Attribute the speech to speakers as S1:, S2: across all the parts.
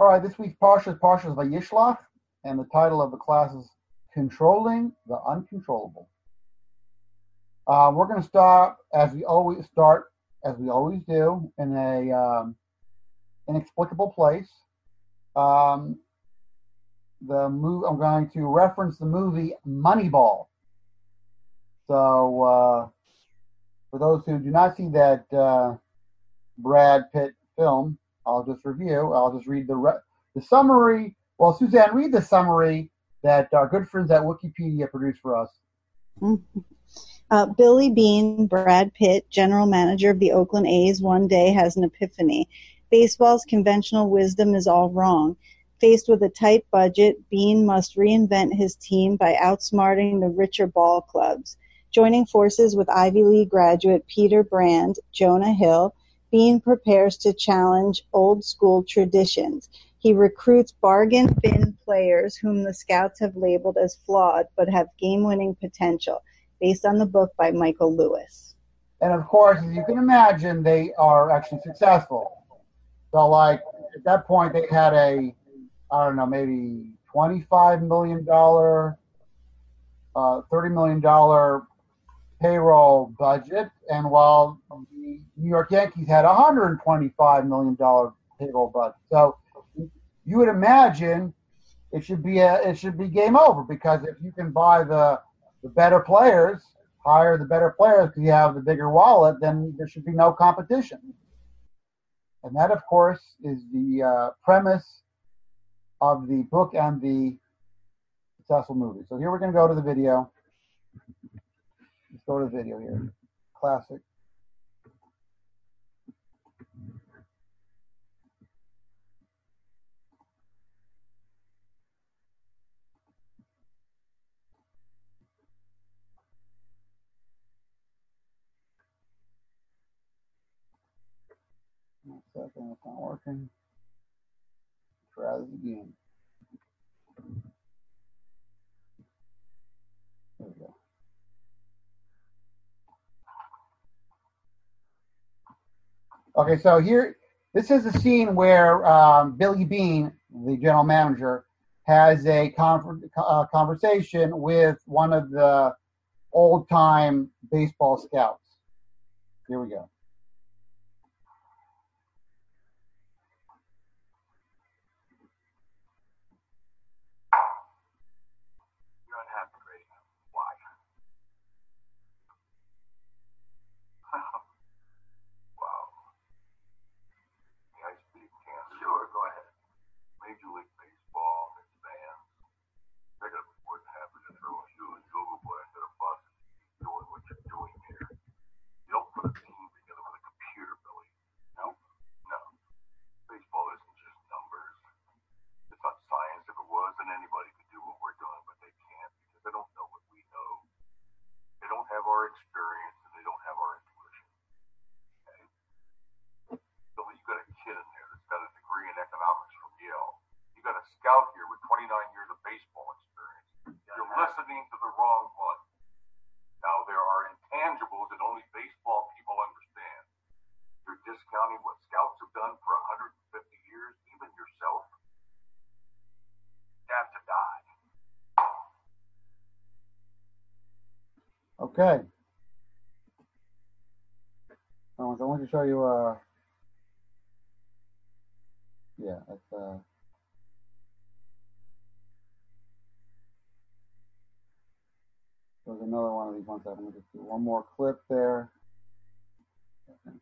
S1: All right, this week's Parsha is Parshas Vayishlach, and the title of the class is Controlling the Uncontrollable. We're going to start as we always do, in a inexplicable place. I'm going to reference the movie Moneyball. So, for those who do not see that Brad Pitt film, I'll just read the summary. Well, Suzanne, read the summary that our good friends at Wikipedia produced for us.
S2: Billy Beane, Brad Pitt, general manager of the Oakland A's, one day has an epiphany. Baseball's conventional wisdom is all wrong. Faced with a tight budget, Beane must reinvent his team by outsmarting the richer ball clubs. Joining forces with Ivy League graduate Peter Brand, Jonah Hill, Beane prepares to challenge old-school traditions. He recruits bargain bin players whom the scouts have labeled as flawed but have game-winning potential, based on the book by Michael Lewis.
S1: And of course, as you can imagine, they are actually successful. So, like, at that point, they had maybe $25 million, $30 million payroll budget, and while the New York Yankees had $125 million payroll budget. So you would imagine it should be game over, because if you can buy the better players, hire the better players because you have the bigger wallet, then there should be no competition. And that, of course, is the premise of the book and the successful movie. So here we're going to go to the video. Let's go to the video here. Classic. One second, it's not working. Try this again. There we go. Okay, so here, this is a scene where Billy Beane, the general manager, has a conversation with one of the old-time baseball scouts. Here we go.
S3: You're unhappy, Grady. Why? Wow. The ice beat can. Sure, go ahead. Major League Baseball, its fans. They're going to be more than happy to throw you and Silverboy under the bus and keep doing what you're doing here. You don't put a team together with a computer, Billy. No? No. Baseball isn't just numbers. It's not science. If it was, then anybody could do what we're doing, but they can't because they don't know what we know. They don't have our experience, and they don't have our intuition. Okay? Billy, you got a kid in there that's got a degree in economics from Yale. You got a scout here with 29 years of baseball experience. You're listening to the wrong one. Now, there are intangibles that only baseball people understand. You're discounting what scouts have done for 150 years, even yourself. You have to die.
S1: Okay. I want to show you, there's another one of these. One second, let me just do one more clip there. Okay.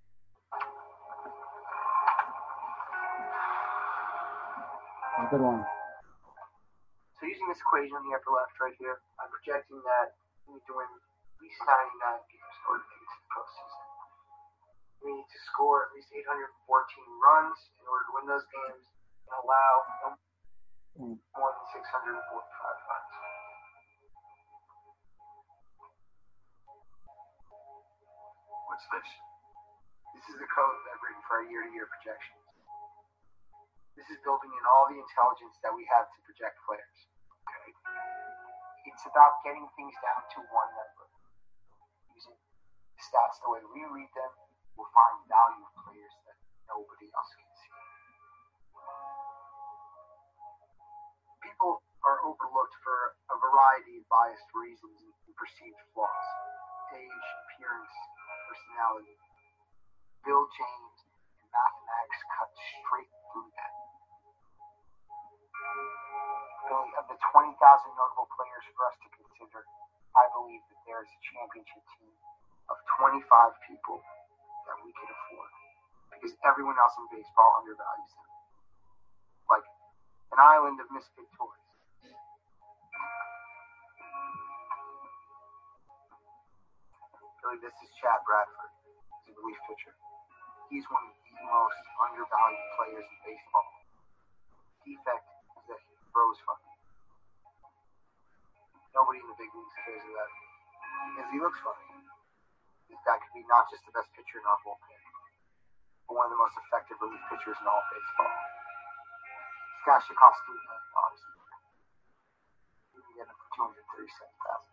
S1: A good one.
S4: So using this equation on the upper left right here, I'm projecting that we need to win at least 99 games in order to get to the postseason. We need to score at least 814 runs in order to win those games and allow no more than 645 runs.
S3: What's this?
S4: This is the code that I've written for our year-to-year projections. This is building in all the intelligence that we have to project players.
S3: Okay.
S4: It's about getting things down to one number. Using stats the way we read them, we'll find value in players that nobody else can see. variety of biased reasons and perceived flaws. Age, appearance, personality. Bill James and mathematics cut straight through that. Billy, of the 20,000 notable players for us to consider, I believe that there is a championship team of 25 people that we can afford. Because everyone else in baseball undervalues them. Like an island of misfit toys. Billy, this is Chad Bradford. He's a relief pitcher. He's one of the most undervalued players in baseball. Defect is that he throws funny. Nobody in the big leagues cares of that because he looks funny. This guy could be not just the best pitcher in our bullpen, but one of the most effective relief pitchers in all of baseball. This guy should cost $3 million. You can get him for $237,000.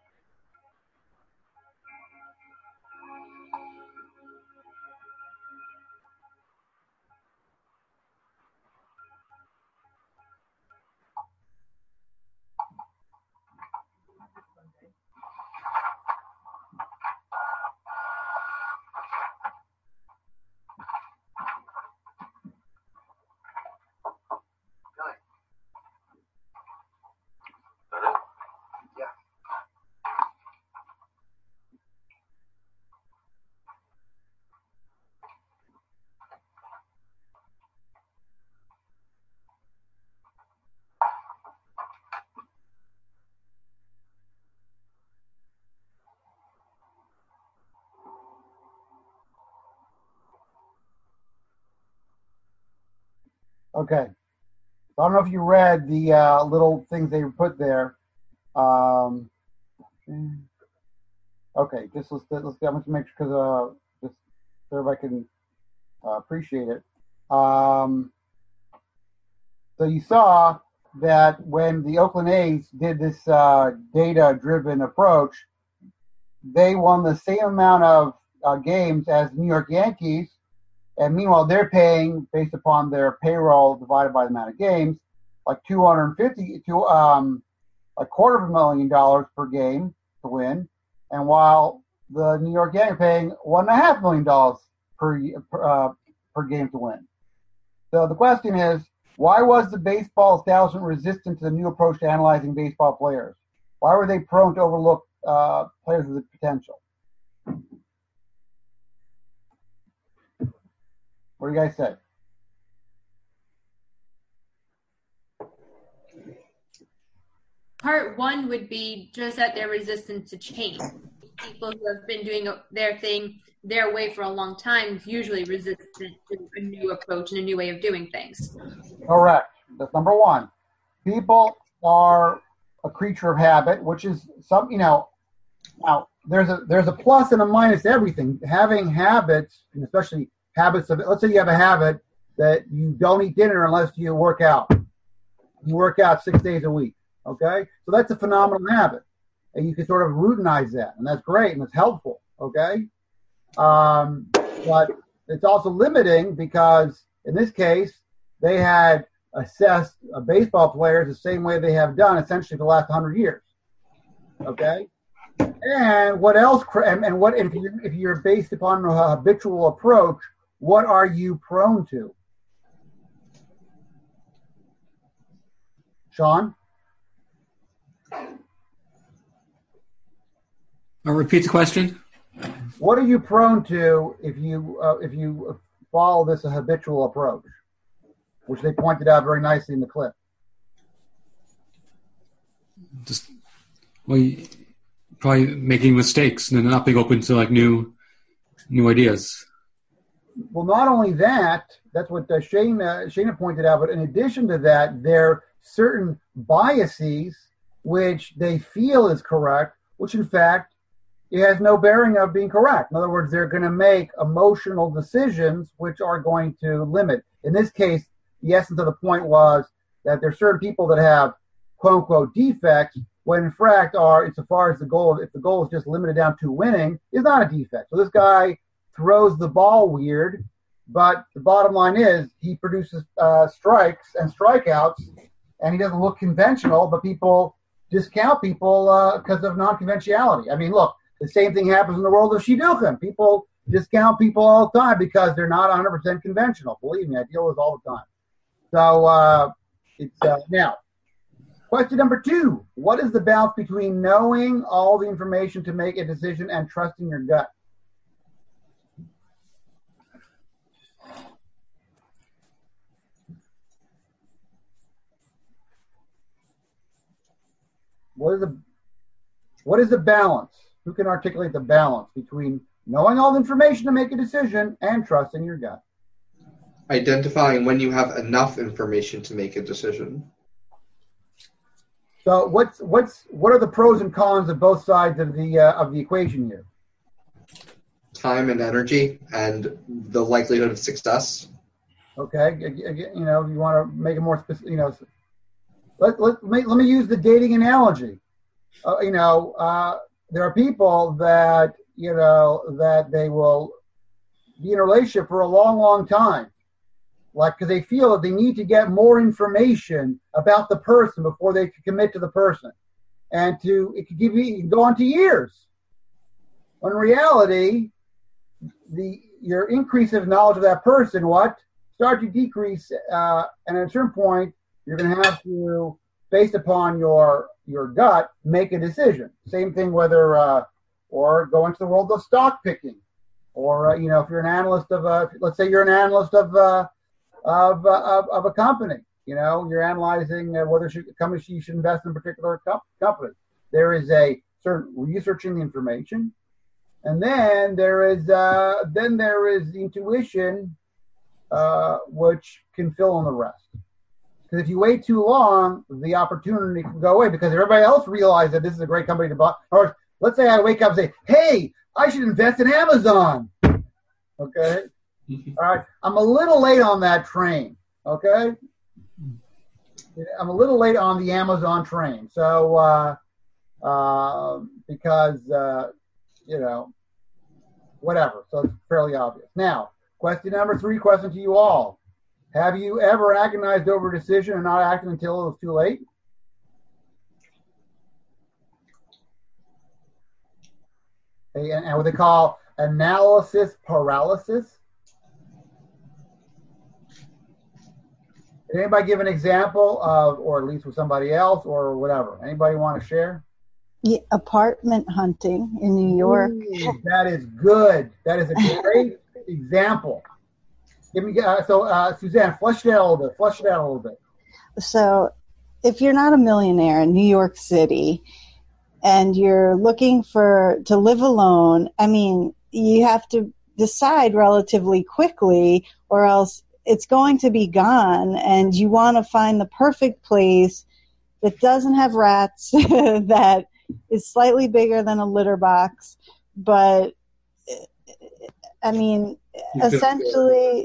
S1: Okay. I don't know if you read the little things they put there. Okay, let's make sure because just so everybody can appreciate it. So you saw that when the Oakland A's did this data-driven approach, they won the same amount of games as New York Yankees. And meanwhile, they're paying, based upon their payroll divided by the amount of games, like $250 to $250,000 per game to win. And while the New York Yankees are paying $1.5 million per game to win. So the question is, why was the baseball establishment resistant to the new approach to analyzing baseball players? Why were they prone to overlook players with potential? What do you guys say?
S5: Part one would be just that they're resistant to change. People who have been doing their thing their way for a long time is usually resistant to a new approach and a new way of doing things.
S1: Correct. That's number one. People are a creature of habit, which is now there's a plus and a minus to everything. Having habits, and especially habits of, let's say you have a habit that you don't eat dinner unless you work out. You work out 6 days a week, okay? So that's a phenomenal habit. And you can sort of routinize that, and that's great, and it's helpful, okay? But it's also limiting because, in this case, they had assessed baseball players the same way they have done essentially for the last 100 years, okay? And what else, and what if you're based upon a habitual approach, what are you prone to? Sean?
S6: I'll repeat the question.
S1: What are you prone to if you follow this habitual approach, which they pointed out very nicely in the clip?
S6: Just probably making mistakes and not being open to like new ideas.
S1: Well, not only that, that's what Shana pointed out, but in addition to that, there are certain biases which they feel is correct, which in fact it has no bearing of being correct. In other words, they're going to make emotional decisions which are going to limit. In this case, the essence of the point was that there are certain people that have quote-unquote defects, when in fact are, insofar as the goal, if the goal is just limited down to winning, is not a defect. So this guy throws the ball weird, but the bottom line is he produces strikes and strikeouts, and he doesn't look conventional, but people discount people because of non-conventionality. I mean, look, the same thing happens in the world of shidduchim. People discount people all the time because they're not 100% conventional. Believe me, I deal with it all the time. So now, question number 2. What is the balance between knowing all the information to make a decision and trusting your gut? What is the balance? Who can articulate the balance between knowing all the information to make a decision and trusting your gut?
S7: Identifying when you have enough information to make a decision.
S1: So what are the pros and cons of both sides of the equation here?
S7: Time and energy and the likelihood of success.
S1: Okay, you want to make it more specific. Let me use the dating analogy. There are people that that they will be in a relationship for a long, long time, like because they feel that they need to get more information about the person before they can commit to the person, and it can go on to years. When in reality, your increase of knowledge of that person start to decrease, and at a certain point, you're going to have to, based upon your gut, make a decision. Same thing whether or go into the world of stock picking, or if you're an analyst let's say you're an analyst of a company. You're analyzing whether you should invest in a particular company. There is a certain researching the information, and then there is the intuition, which can fill in the rest. Because if you wait too long, the opportunity can go away because everybody else realizes that this is a great company to buy. Or let's say I wake up and say, hey, I should invest in Amazon. Okay? All right. I'm a little late on that train. Okay? I'm a little late on the Amazon train. So, because, whatever. So it's fairly obvious. Now, question number 3, question to you all. Have you ever agonized over a decision and not acted until it was too late? And what they call analysis paralysis. Did anybody give an example of, or at least with somebody else, or whatever? Anybody want to share?
S2: Yeah, apartment hunting in New York.
S1: Ooh, that is good. That is a great example. Give me Suzanne, flesh it out a little bit.
S2: So, if you're not a millionaire in New York City and you're looking to live alone, I mean, you have to decide relatively quickly, or else it's going to be gone. And you want to find the perfect place that doesn't have rats, that is slightly bigger than a litter box, but I mean, essentially,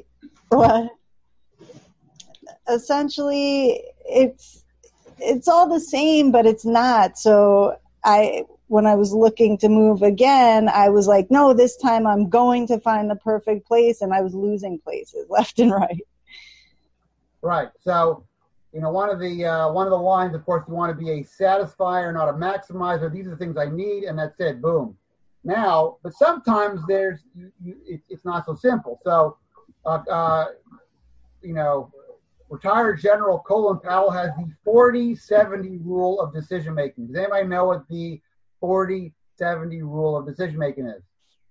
S2: it's all the same, but it's not. So when I was looking to move again, I was like, no, this time I'm going to find the perfect place, and I was losing places left and right.
S1: Right. So, one of the lines, of course, you want to be a satisfier, not a maximizer. These are the things I need, and that's it. Boom. Now, but sometimes it's not so simple. So, retired General Colin Powell has the 40-70 rule of decision making. Does anybody know what the 40-70 rule of decision making is?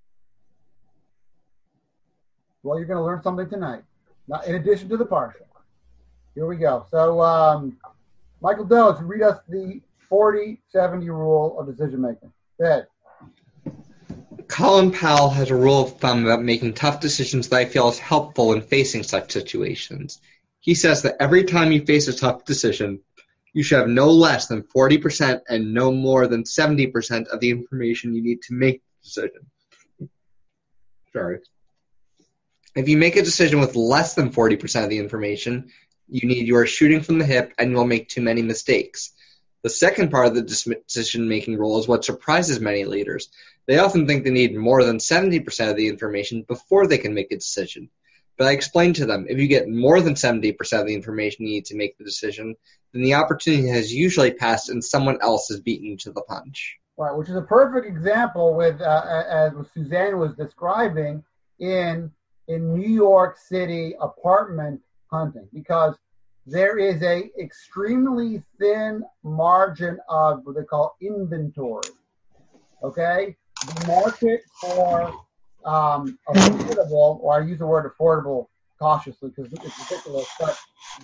S1: Well, you're going to learn something tonight, in addition to the partial. Here we go. So, Michael Doe, read us the 40-70 rule of decision making. Go ahead.
S7: Colin Powell has a rule of thumb about making tough decisions that I feel is helpful in facing such situations. He says that every time you face a tough decision, you should have no less than 40% and no more than 70% of the information you need to make the decision. Sorry. If you make a decision with less than 40% of the information you are shooting from the hip and you'll make too many mistakes. The second part of the decision-making rule is what surprises many leaders. They often think they need more than 70% of the information before they can make a decision. But I explained to them, if you get more than 70% of the information you need to make the decision, then the opportunity has usually passed and someone else is beaten you to the punch.
S1: Right, which is a perfect example with, as Suzanne was describing, in New York City apartment hunting, because there is a extremely thin margin of what they call inventory. Okay, the market for affordable, or I use the word affordable cautiously because it's ridiculous, but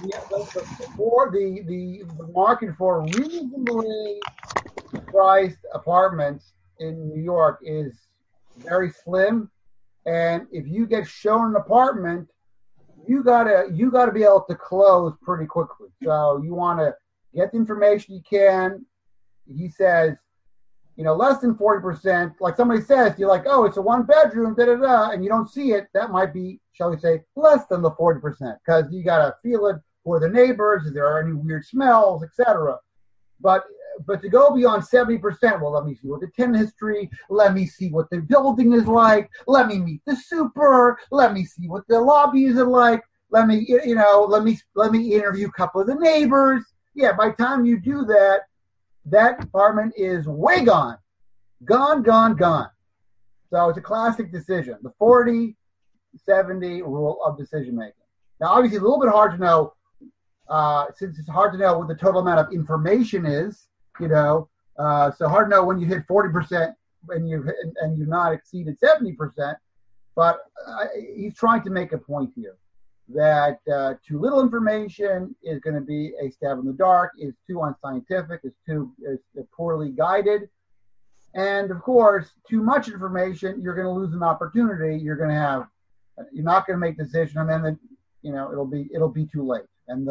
S1: the market for reasonably priced apartments in New York is very slim, and if you get shown an apartment, you gotta be able to close pretty quickly. So you want to get the information you can. He says, less than 40%. Like somebody says, you're like, oh, it's a 1-bedroom, and you don't see it. That might be, shall we say, less than the 40%, because you gotta feel it for the neighbors. Is there any weird smells, etc. But to go beyond 70%, well, let me see what the tenant history, let me see what the building is like, let me meet the super, let me see what the lobbies are like, let me interview a couple of the neighbors. Yeah, by the time you do that, that apartment is way gone. Gone. So it's a classic decision, the 40-70 rule of decision making. Now, obviously, a little bit hard to know, since it's hard to know what the total amount of information is, so hard to know when you hit 40% and you've not exceeded 70%. But he's trying to make a point here that too little information is going to be a stab in the dark, is too unscientific, is poorly guided. And of course, too much information, you're going to lose an opportunity. You're not going to make a decision, and then it'll be too late. And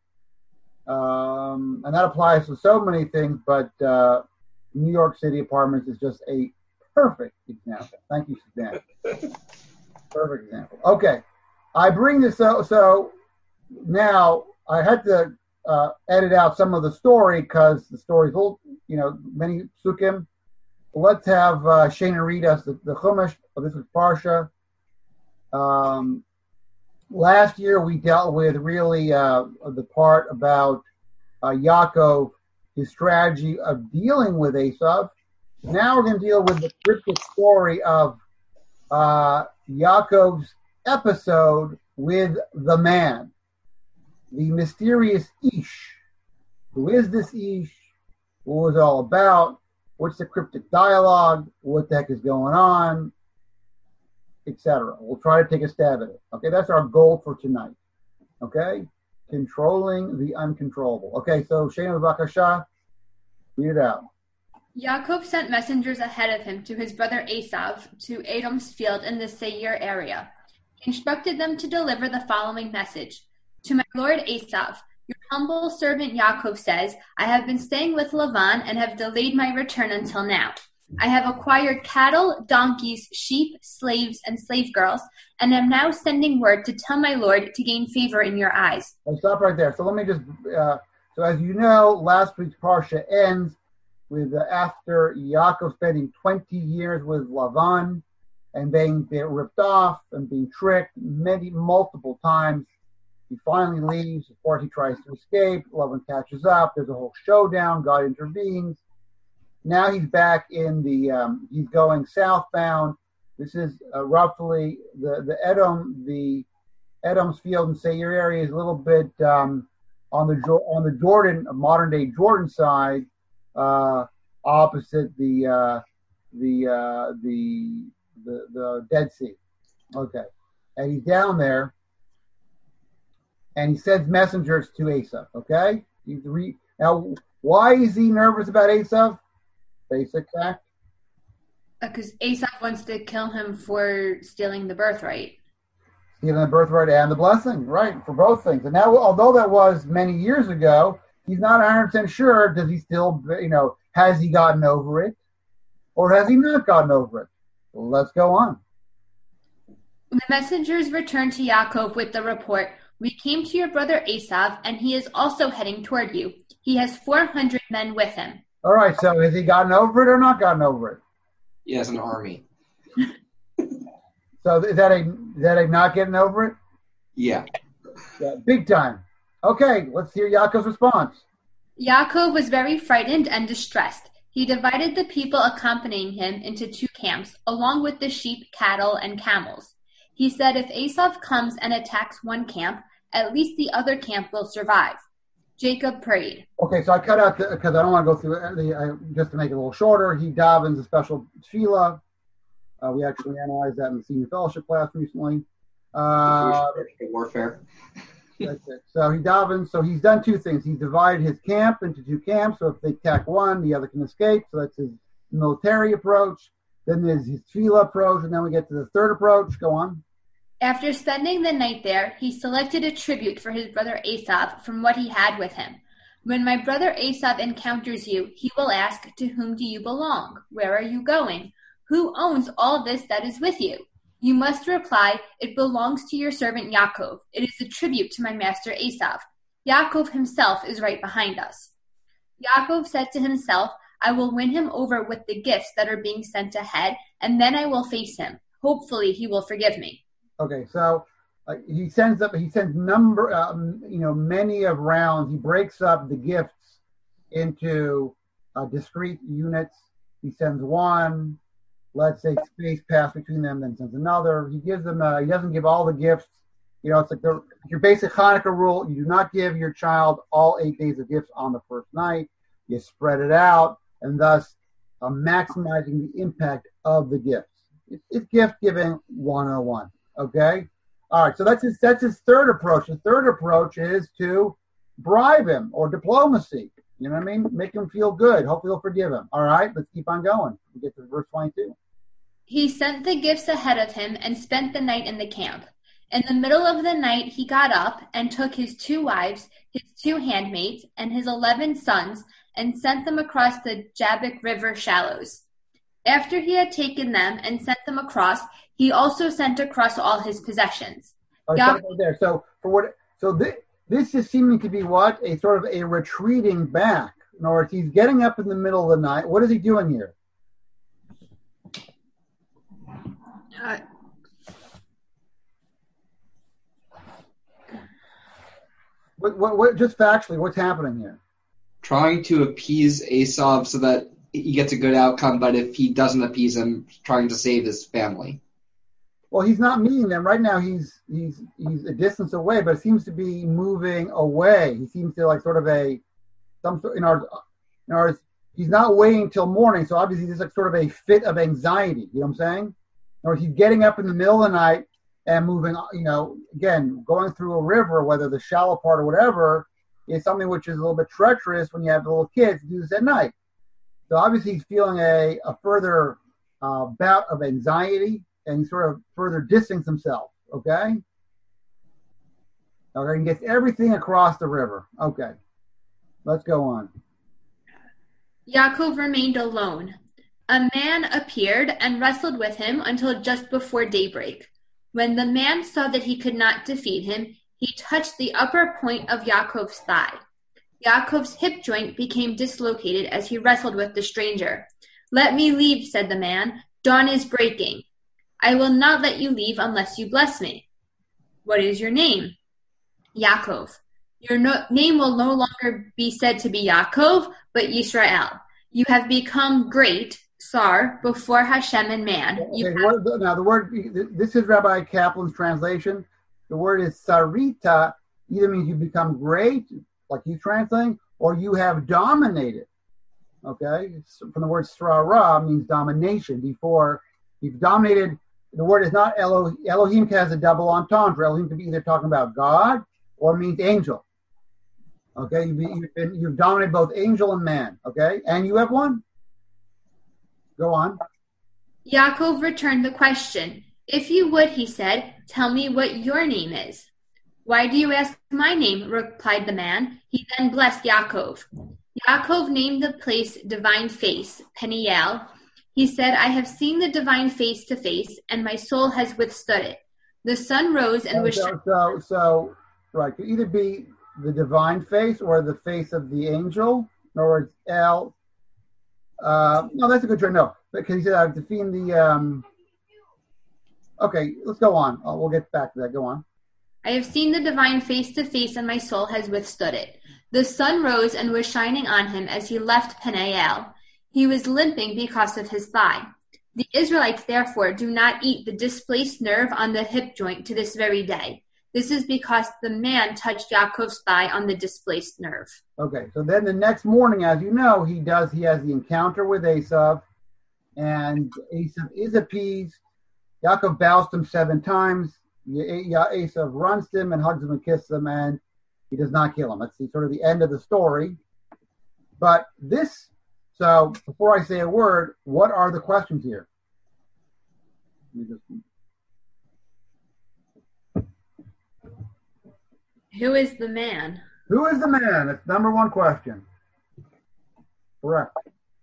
S1: that applies to so many things, but New York City apartments is just a perfect example. Thank you, Suzanne. Perfect example. Okay, I bring this up. So now I had to edit out some of the story because the story's old, many psukim. Let's have Shana read us the Chumash. This is Parsha. Last year we dealt with really the part about Yaakov, his strategy of dealing with Esav. Now we're going to deal with the cryptic story of Yaakov's episode with the man, the mysterious Ish. Who is this Ish? What was it all about? What's the cryptic dialogue? What the heck is going on? Etc. We'll try to take a stab at it. Okay, that's our goal for tonight. Okay, controlling the uncontrollable. Okay, so Shana Bakasha, read it out.
S5: Yaakov sent messengers ahead of him to his brother Esav to Edom's field in the Seir area. He instructed them to deliver the following message. To my lord Esav, your humble servant Yaakov says, I have been staying with Lavan and have delayed my return until now. I have acquired cattle, donkeys, sheep, slaves, and slave girls, and am now sending word to tell my lord to gain favor in your eyes.
S1: I'll stop right there. So let me just, so as you know, last week's Parsha ends with after Yaakov spending 20 years with Lavan and being ripped off and being tricked multiple times. He finally leaves. Of course, he tries to escape. Lavan catches up. There's a whole showdown. God intervenes. Now he's back in he's going southbound. This is roughly the Edom's field and Seir area is a little bit on the Jordan, modern day Jordan side, opposite the Dead Sea. Okay, and he's down there, and he sends messengers to Esav. Okay, now why is he nervous about Esav? Basic fact.
S5: Because Esav wants to kill him for stealing the birthright.
S1: Stealing the birthright and the blessing, right, for both things. And now, although that was many years ago, he's not 100% sure, does he still, has he gotten over it? Or has he not gotten over it? Let's go on.
S5: The messengers returned to Yaakov with the report, we came to your brother Esav, and he is also heading toward you. He has 400 men with him.
S1: All right, so has he gotten over it or not gotten over it?
S7: He has an army.
S1: So is that a not getting over it?
S7: Yeah.
S1: Yeah, big time. Okay, let's hear Yaakov's response.
S5: Yaakov was very frightened and distressed. He divided the people accompanying him into 2 camps, along with the sheep, cattle, and camels. He said if Esau comes and attacks one camp, at least the other camp will survive. Jacob prayed.
S1: Okay, so I cut out because I don't want to go through just to make it a little shorter. He davens a special tefillah. We actually analyzed that in the senior fellowship class recently.
S7: Warfare.
S1: That's it. So he davens. So he's done 2 things. He's divided his camp into 2 camps. So if they attack one, the other can escape. So that's his military approach. Then there's his tefillah approach, and then we get to the third approach. Go on.
S5: After spending the night there, he selected a tribute for his brother Esav from what he had with him. When my brother Esav encounters you, he will ask, to whom do you belong? Where are you going? Who owns all this that is with you? You must reply, it belongs to your servant Yaakov. It is a tribute to my master Esav. Yaakov himself is right behind us. Yaakov said to himself, I will win him over with the gifts that are being sent ahead, and then I will face him. Hopefully he will forgive me.
S1: Okay, so he sends many of rounds. He breaks up the gifts into discrete units. He sends one, lets say space pass between them, then sends another. He gives them. He doesn't give all the gifts. It's like your basic Hanukkah rule. You do not give your child all 8 days of gifts on the first night. You spread it out, and thus maximizing the impact of the gifts. It's gift giving 101. Okay? All right, so that's his third approach. The third approach is to bribe him or diplomacy. You know what I mean? Make him feel good. Hopefully he'll forgive him. All right, let's keep on going. We get to verse 22.
S5: He sent the gifts ahead of him and spent the night in the camp. In the middle of the night he got up and took his 2 wives, his 2 handmaids, and his 11 sons, and sent them across the Jabbok River shallows. After he had taken them and sent them across, he also sent across all his possessions.
S1: This is seeming to be what? A sort of a retreating back. In other words, he's getting up in the middle of the night. What is he doing here? What just factually, what's happening here?
S7: Trying to appease Esau so that he gets a good outcome, but if he doesn't appease him, trying to save his family.
S1: Well, he's not meeting them right now. He's a distance away, but it seems to be moving away. He seems to he's not waiting till morning. So obviously, there's like sort of a fit of anxiety. You know what I'm saying? Or he's getting up in the middle of the night and moving. Again, going through a river, whether the shallow part or whatever, is something which is a little bit treacherous when you have the little kids to do this at night. So obviously he's feeling a further bout of anxiety, and he's sort of further distancing himself, okay? Okay, he gets everything across the river. Okay, let's go on.
S5: Yaakov remained alone. A man appeared and wrestled with him until just before daybreak. When the man saw that he could not defeat him, he touched the upper point of Yaakov's thigh. Yaakov's hip joint became dislocated as he wrestled with the stranger. Let me leave, said the man. Dawn is breaking. I will not let you leave unless you bless me. What is your name? Yaakov. Your name will no longer be said to be Yaakov, but Yisrael. You have become great, Sar, before Hashem and man.
S1: Now the word, this is Rabbi Kaplan's translation. The word is sarita, either means you become great, like he's translating, or you have dominated. Okay? From the word srara means domination. Before you've dominated, the word is not Elohim. Elohim has a double entendre. Elohim could be either talking about God or means angel. Okay? You've dominated both angel and man. Okay? And you have one? Go on.
S5: Yaakov returned the question. If you would, he said, tell me what your name is. Why do you ask my name? Replied the man. He then blessed Yaakov. Yaakov named the place Divine Face, Peniel. He said, I have seen the divine face to face, and my soul has withstood it. The sun rose and was...
S1: So, right, could either be the divine face or the face of the angel, or it's El. No, that's a good try. No, because he said, I've defeated the... Okay, let's go on. We'll get back to that. Go on.
S5: I have seen the divine face to face, and my soul has withstood it. The sun rose and was shining on him as he left Peniel. He was limping because of his thigh. The Israelites, therefore, do not eat the displaced nerve on the hip joint to this very day. This is because the man touched Yaakov's thigh on the displaced nerve.
S1: Okay, so then the next morning, as you know, he has the encounter with Esav, and Esav is appeased. Yaakov bows to him 7 times. Esav runs to him and hugs him and kisses him, and he does not kill him. That's sort of the end of the story. But so before I say a word, what are the questions here?
S5: Who is the man?
S1: Who is the man? That's number 1 question. Correct.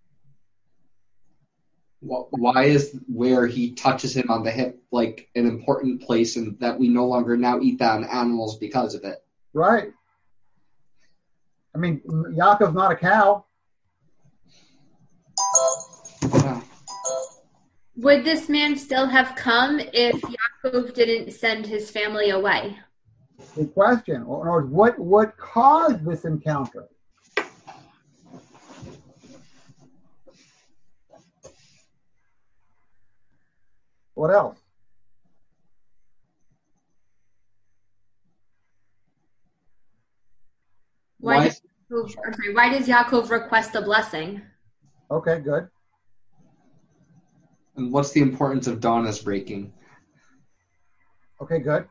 S7: Why is where he touches him on the hip like an important place, and that we no longer now eat that on animals because of it?
S1: Right. I mean, Yaakov's not a cow.
S7: Yeah.
S5: Would this man still have come if Yaakov didn't send his family away?
S1: Good question. In other words, what caused this encounter? What else?
S5: Why does Yaakov request a blessing?
S1: Okay, good.
S7: And what's the importance of dawn is breaking?
S1: Okay, good.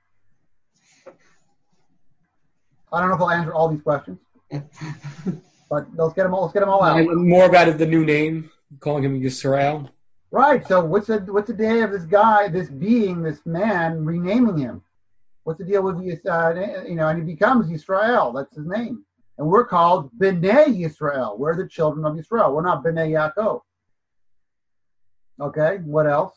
S1: I don't know if I'll answer all these questions, but let's get them all out.
S6: And more about the new name, calling him Yisrael.
S1: Right. So what's the day of this guy, this being, this man, renaming him? What's the deal with and he becomes Yisrael. That's his name. And we're called Bnei Yisrael. We're the children of Yisrael. We're not Bnei Yaakov. Okay. What else?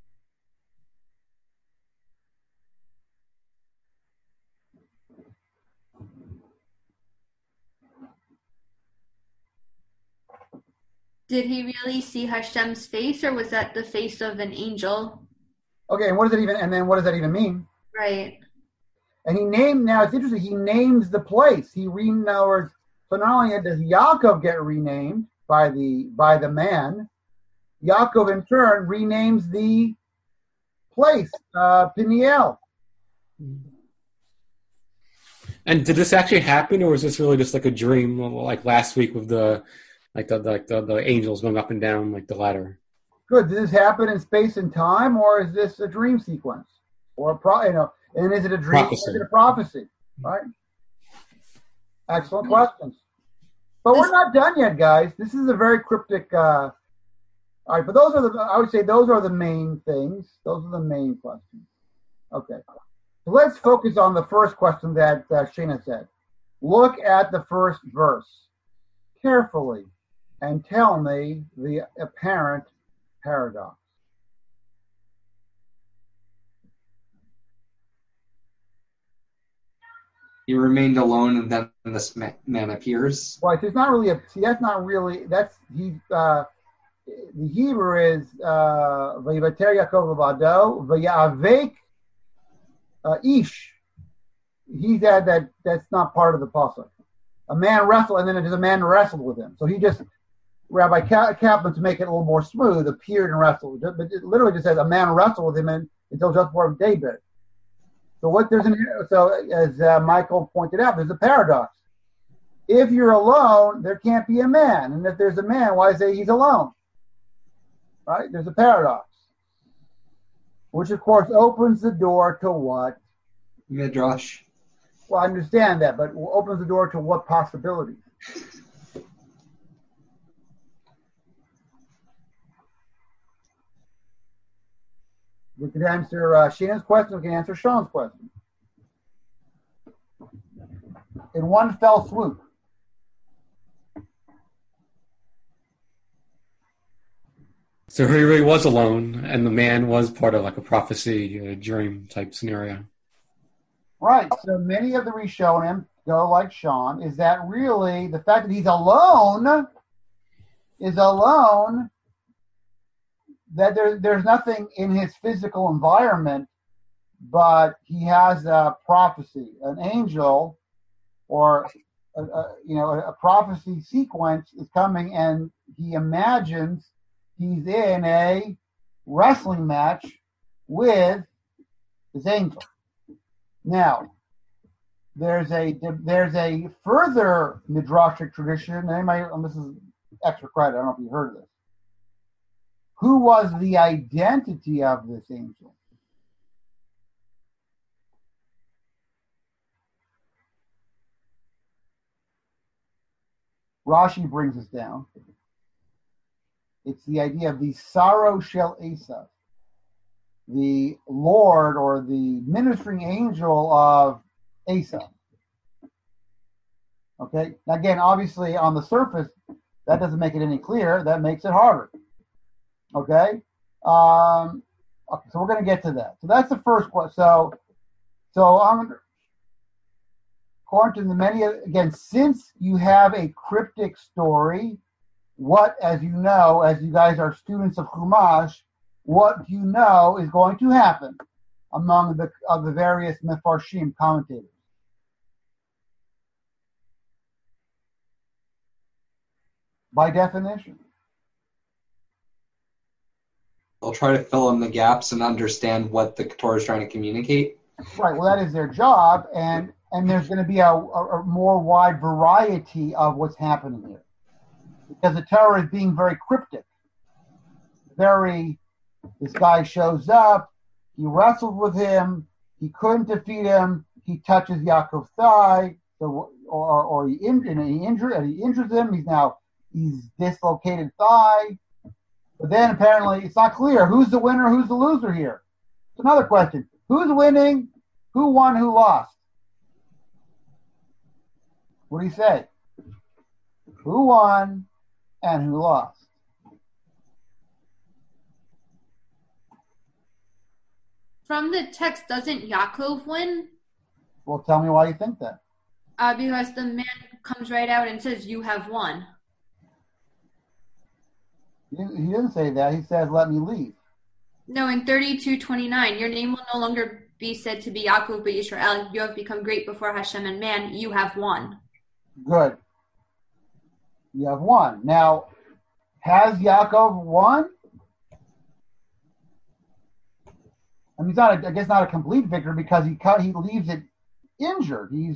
S5: Did he really see Hashem's face, or was that the face of an angel?
S1: Okay, and what does that even mean?
S5: Right.
S1: And now it's interesting, he names the place. So not only does Yaakov get renamed by the man, Yaakov in turn renames the place, Peniel.
S6: And did this actually happen, or was this really just like a dream, like last week with the angels going up and down like the ladder?
S1: Good. Did this happen in space and time, or is this a dream sequence, or and is it a dream? Prophecy. Or is it a prophecy? Right. Excellent questions. But we're not done yet, guys. This is a very cryptic. All right, but I would say those are the main things. Those are the main questions. Okay. So let's focus on the first question that Shana said. Look at the first verse carefully and tell me the apparent paradox.
S7: He remained alone, and then this man appears.
S1: Well, it's not really the Hebrew is Vayivater Yaakov Levado Vayavek Ish. He said that's not part of the pasuk. A man wrestled, and then there's a man wrestled with him. So he just, Rabbi Kaplan, to make it a little more smooth, appeared and wrestled. But it literally just says a man wrestled with him until just before David. So as Michael pointed out, there's a paradox. If you're alone, there can't be a man. And if there's a man, why say he's alone? Right? There's a paradox. Which, of course, opens the door to what?
S7: Midrash.
S1: Well, I understand that, but opens the door to what possibilities? We can answer Sheena's question. We can answer Sean's question. In one fell swoop.
S6: So he really was alone, and the man was part of like a prophecy, a dream type scenario.
S1: Right. So many of the Rishonim go like Sean. Is that really the fact that he's alone? That there's nothing in his physical environment but he has a prophecy. An angel or a prophecy sequence is coming, and he imagines he's in a wrestling match with this angel. Now, there's a further midrashic tradition. And this is extra credit. I don't know if you heard of this. Who was the identity of this angel? Rashi brings us down. It's the idea of the sorrow shel Esav, the Lord or the ministering angel of Esav. Okay. Now again, obviously, on the surface, that doesn't make it any clearer. That makes it harder. Okay. Okay. So we're going to get to that. So that's the first question. So I'm according to the many, again, since you have a cryptic story, what, as you know, as you guys are students of Chumash, what you know is going to happen among the various Mefarshim commentators. By definition.
S7: They'll try to fill in the gaps and understand what the Torah is trying to communicate.
S1: Right. Well, that is their job, and there's going to be a more wide variety of what's happening here, because the Torah is being very cryptic. This guy shows up, he wrestles with him, he couldn't defeat him, he touches Yaakov's thigh, or he injures him. He's dislocated thigh. But then apparently it's not clear who's the winner, who's the loser here. It's another question. Who's winning? Who won? Who lost? What do you say? Who won and who lost?
S5: From the text, doesn't Yaakov win?
S1: Well, tell me why you think that.
S5: Because the man comes right out and says, "You have won."
S1: He didn't say that. He says, "Let me leave."
S5: No, in 32:29, your name will no longer be said to be Yaakov but Yisrael. You have become great before Hashem and man. You have won.
S1: Good. You have won. Now, has Yaakov won? I mean, it's not. I guess not a complete victory because he leaves it injured. He's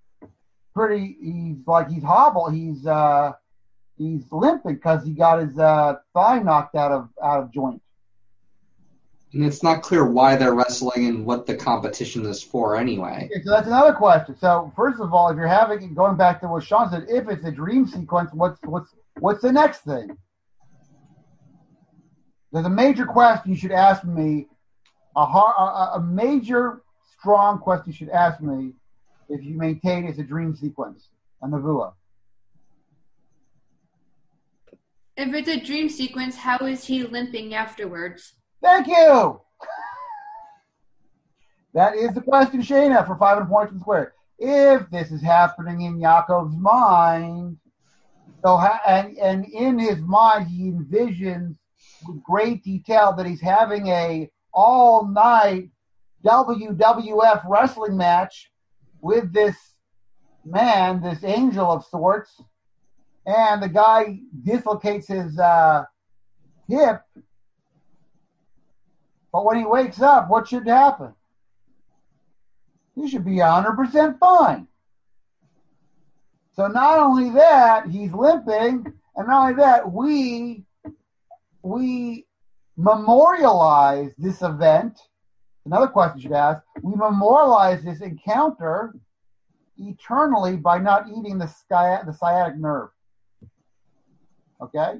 S1: hobbled. He's limping because he got his thigh knocked out of joint.
S7: And it's not clear why they're wrestling and what the competition is for anyway.
S1: Okay, so that's another question. So first of all, if you're going back to what Sean said, if it's a dream sequence, what's the next thing? There's a major question you should ask me. A major, strong question you should ask me if you maintain it's a dream sequence, a nevuah.
S5: If it's a dream sequence, how is he limping afterwards?
S1: Thank you. That is the question, Shayna, for 500 points and squared. If this is happening in Yaakov's mind, and in his mind he envisions with great detail that he's having a all-night WWF wrestling match with this man, this angel of sorts, and the guy dislocates his hip. But when he wakes up, what should happen? He should be 100% fine. So not only that, he's limping, and not only that, we memorialize this event. Another question you should ask. We memorialize this encounter eternally by not eating the sciatic nerve. Okay?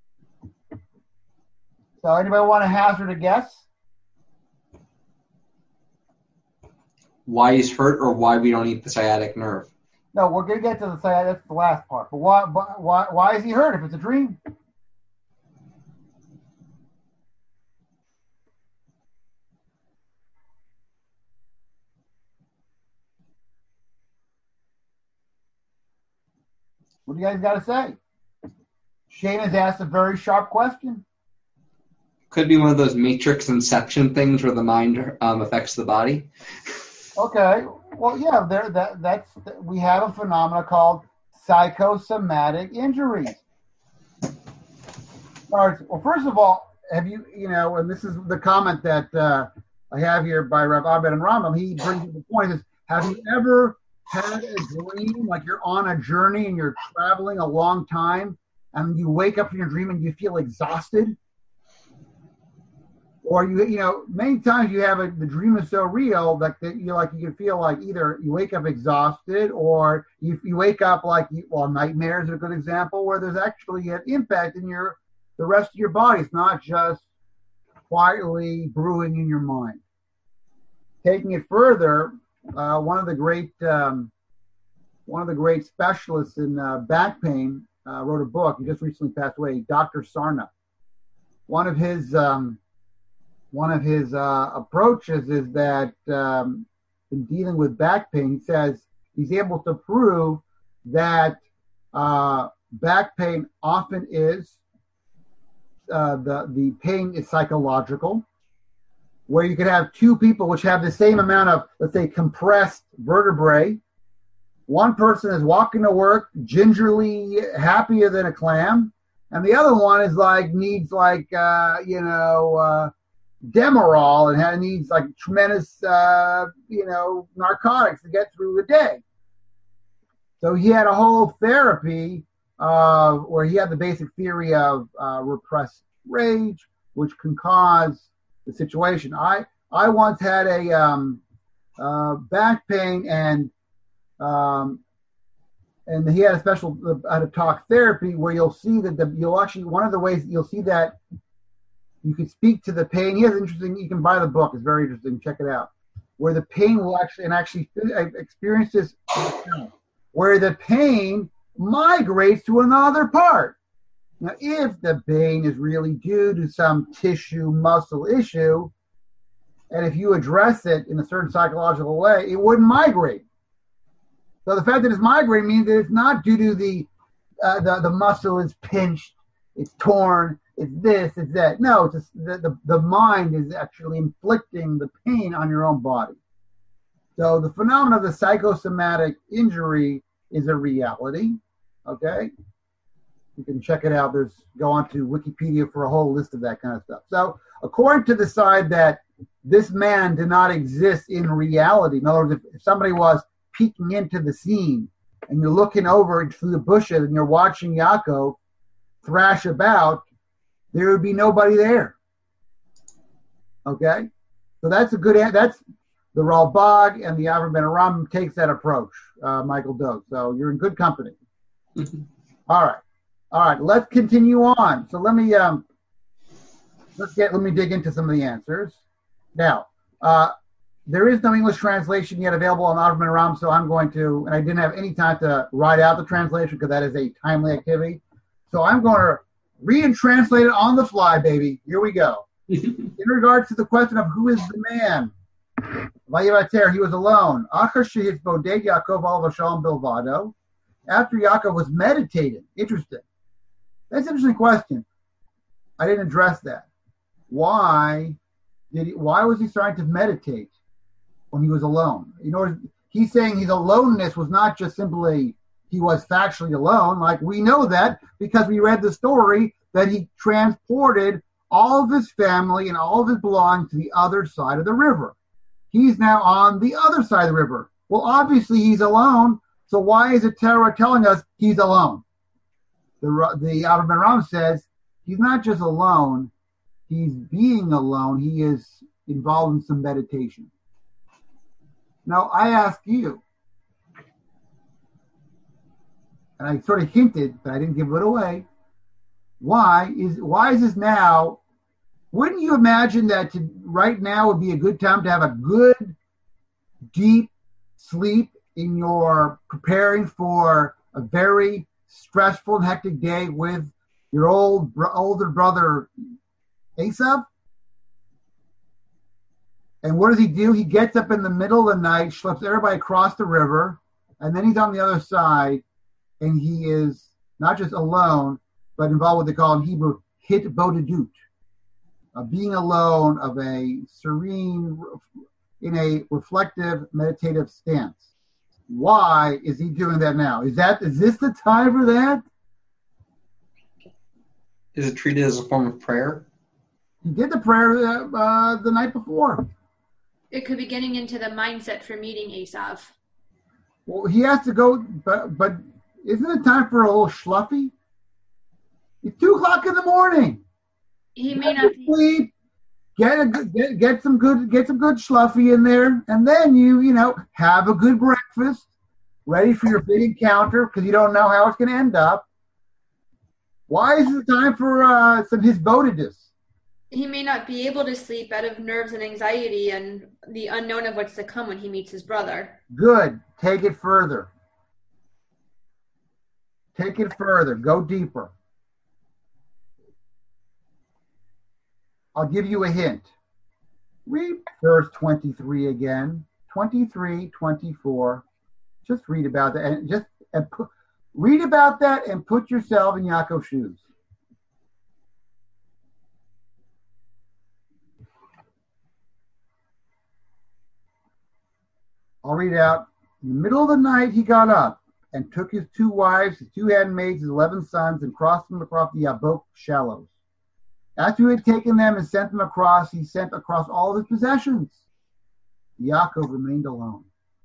S1: So anybody want to hazard a guess?
S7: Why he's hurt or why we don't eat the sciatic nerve?
S1: No, we're going to get to the sciatic. That's the last part. But why is he hurt if it's a dream? What do you guys got to say? Shane has asked a very sharp question.
S7: Could be one of those Matrix Inception things where the mind affects the body.
S1: Okay. Well, yeah. We have a phenomena called psychosomatic injuries. All right. Well, first of all, have you, and this is the comment that I have here by Rav Abed and Rambam. He brings up the point is, have you ever had a dream like you're on a journey and you're traveling a long time and you wake up from your dream and you feel exhausted? Or many times you have the dream is so real that you can feel like either you wake up exhausted or you wake up nightmares are a good example where there's actually an impact in the rest of your body. It's not just quietly brewing in your mind. Taking it further, one of the great specialists in back pain wrote a book. He just recently passed away, Dr. Sarna. One of his approaches is that in dealing with back pain, he says he's able to prove that back pain often is the pain is psychological, where you could have two people which have the same amount of, let's say, compressed vertebrae. One person is walking to work gingerly happier than a clam, and the other one is needs Demerol and needs tremendous narcotics to get through the day. So he had a whole therapy where he had the basic theory of repressed rage, which can cause the situation. I once had a back pain and he had a special talk therapy where you'll see that one of the ways you'll see that you can speak to the pain. He has interesting. You can buy the book. It's very interesting. Check it out. Where the pain will actually experience this, where the pain migrates to another part. Now, if the pain is really due to some tissue muscle issue, and if you address it in a certain psychological way, it wouldn't migrate. So the fact that it's migrating means that it's not due to the muscle is pinched, it's torn, it's this, it's that. No, it's just the mind is actually inflicting the pain on your own body. So the phenomenon of the psychosomatic injury is a reality. Okay? You can check it out. Go on to Wikipedia for a whole list of that kind of stuff. So according to the side that this man did not exist in reality, in other words, if somebody was peeking into the scene and you're looking over through the bushes and you're watching Yaakov thrash about, there would be nobody there. Okay? So that's that's the Ralbag and the Avram Ben Aram takes that approach, Michael Doak. So you're in good company. All right, let's continue on. So let me dig into some of the answers. Now, there is no English translation yet available on Avram Ben Aram, so I'm going to, and I didn't have any time to write out the translation because that is a timely activity. So I'm going to read and translate it on the fly, baby. Here we go. In regards to the question of who is the man, Vayivater, he was alone. After Yaakov was meditating. Interesting. That's an interesting question. I didn't address that. Why was he starting to meditate when he was alone? He's saying his aloneness was not just simply he was factually alone. Like we know that because we read the story that he transported all of his family and all of his belongings to the other side of the river. He's now on the other side of the river. Well, obviously he's alone. So why is the Torah telling us he's alone? The Avram Ben Aram says he's not just alone. He's being alone. He is involved in some meditation. Now, I ask you, and I sort of hinted, but I didn't give it away. Why is this now? Wouldn't you imagine that right now would be a good time to have a good, deep sleep in your preparing for a very stressful and hectic day with your older brother Esav? And what does he do? He gets up in the middle of the night, schleps everybody across the river, and then he's on the other side, and he is not just alone, but involved what they call in Hebrew, hitbodedut. being alone, of a serene, in a reflective, meditative stance. Why is he doing that now? Is this the time for that?
S7: Is it treated as a form of prayer?
S1: He did the prayer the night before.
S5: It could be getting into the mindset for meeting Esav.
S1: Well, he has to go, but isn't it time for a little schluffy? It's 2:00 in the morning.
S5: He may not be.
S1: Sleep. Get some good schluffy in there, and then you have a good breakfast, ready for your big encounter because you don't know how it's going to end up. Why is it time for some hisbodedus?
S5: He may not be able to sleep out of nerves and anxiety and the unknown of what's to come when he meets his brother.
S1: Good. Take it further. Take it further. Go deeper. I'll give you a hint. Read verse 23 again. 23, 24. Just read about that read about that and put yourself in Yaakov's shoes. I'll read out. In the middle of the night, he got up and took his 2 wives, his 2 handmaids, his 11 sons, and crossed them across the Yabok shallows. After he had taken them and sent them across, he sent across all his possessions. Yaakov remained alone.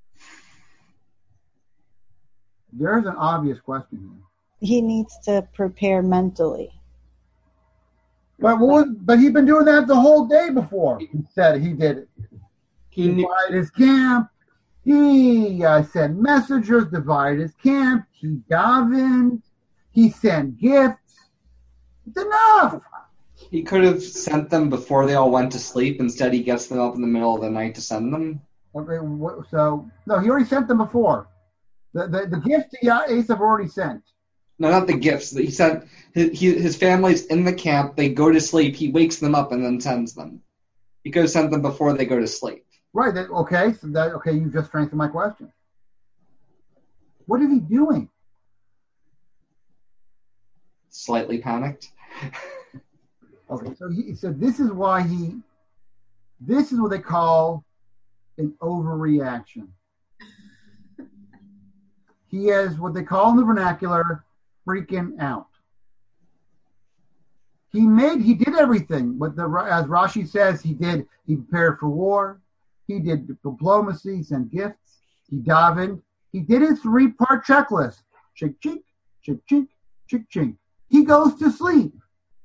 S1: There's an obvious question here.
S2: He needs to prepare mentally.
S1: But he'd been doing that the whole day before. He said he did it. He divided his camp. He sent messengers, divided his camp. He davened. He sent gifts. It's enough.
S7: He could have sent them before they all went to sleep. Instead, he gets them up in the middle of the night to send them.
S1: Okay, so no, he already sent them before. The gifts to Esav already sent.
S7: No, not the gifts. He sent his family's in the camp. They go to sleep. He wakes them up and then sends them. He could have sent them before they go to sleep.
S1: Right. Okay. You just strengthened my question. What is he doing?
S7: Slightly panicked.
S1: Okay. So he said this is what they call an overreaction. He is what they call in the vernacular freaking out. He did everything. As Rashi says, he prepared for war. He did diplomacy, sent gifts. He davened. He did his 3-part checklist. Chink, chink, chink, chink, chink, chink. He goes to sleep.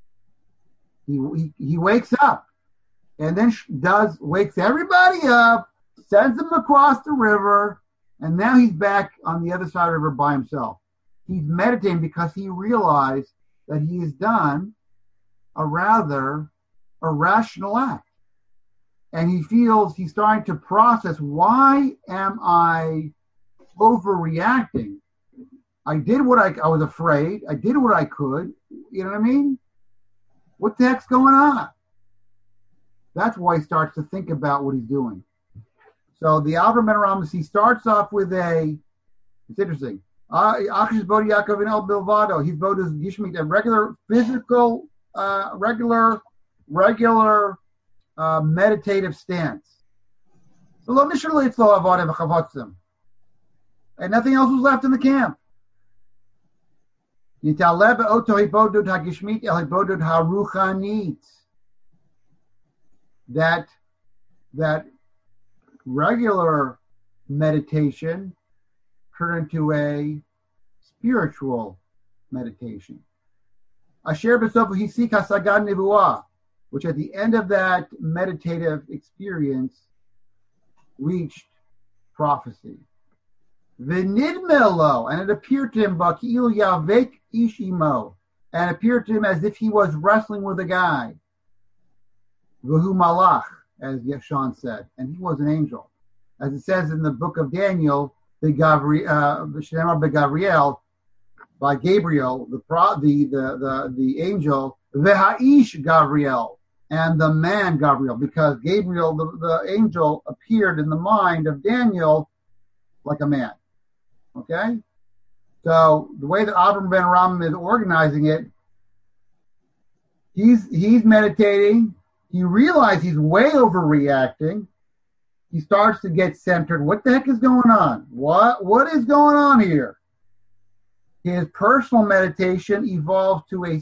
S1: He wakes up and then wakes everybody up, sends them across the river, and now he's back on the other side of the river by himself. He's meditating because he realized that he has done a rather irrational act. And he feels he's starting to process, why am I overreacting? I did what I was afraid. I did what I could. You know what I mean? What the heck's going on? That's why he starts to think about what he's doing. So the Avram ben Aramis, he starts off with it's interesting. Achish Bodhi Yaakov in El Bilvado. He's Bodhi Gishmit, a regular physical, regular meditative stance. And nothing else was left in the camp. That regular meditation turned into a spiritual meditation. Asher b'sof hisik hasagad nevuah, which at the end of that meditative experience reached prophecy. V'nidmelo, and it appeared to him, ba'ki'ilu yavek ish imo, and it appeared to him as if he was wrestling with a guy. V'hu malach, as Yeshon said, and he was an angel. As it says in the book of Daniel, by Gabriel, the angel, V'ha'ish Gabriel, and the man Gabriel, because Gabriel, the angel, appeared in the mind of Daniel like a man. Okay? So the way that Avram ben Aram is organizing it, he's meditating, He realizes he's way overreacting. He starts to get centered. What the heck is going on? What is going on here? His personal meditation evolves to a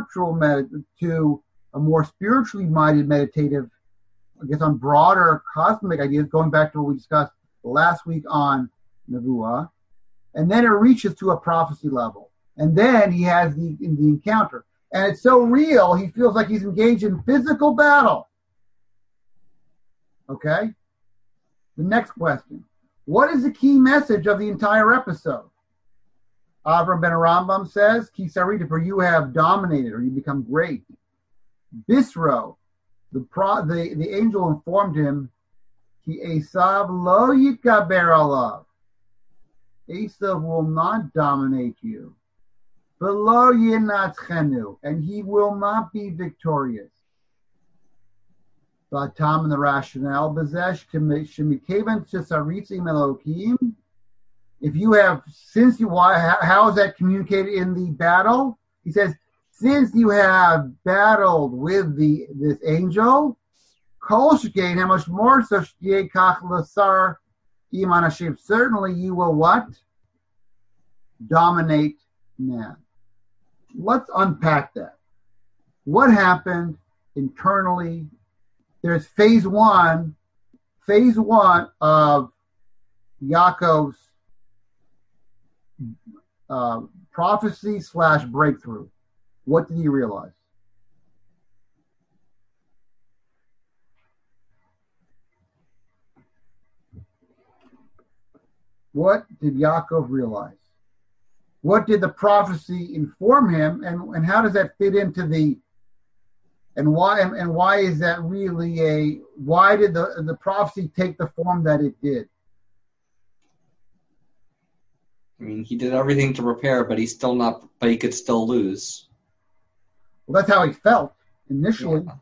S1: more spiritually minded meditative, I guess, on broader cosmic ideas, going back to what we discussed last week on Nevuah. And then it reaches to a prophecy level. And then he has the encounter. And it's so real, he feels like he's engaged in physical battle. Okay? The next question. What is the key message of the entire episode? Avram ben Rambam says, Kisarita, for you have dominated, or you become great. Bisro, the angel informed him, Ki Esav lo yitgaber alav. Esav will not dominate you. V'lo yinatzchenu, and he will not be victorious. Vatam and the rationale, Bezesh shemikevan tsaritzim elokim. If you have, how is that communicated in the battle? He says, since you have battled with this angel, kol shekain, how much more so shtiyei kach l'sar iman Hashem. Certainly you will what? Dominate man. Let's unpack that. What happened internally? There's phase one of Yaakov's prophecy / breakthrough. What did he realize? What did Yaakov realize? What did the prophecy inform him, and how does that fit into why is that really why did the prophecy take the form that it did?
S7: I mean, he did everything to prepare, but he could still lose.
S1: Well, that's how he felt initially. Yeah.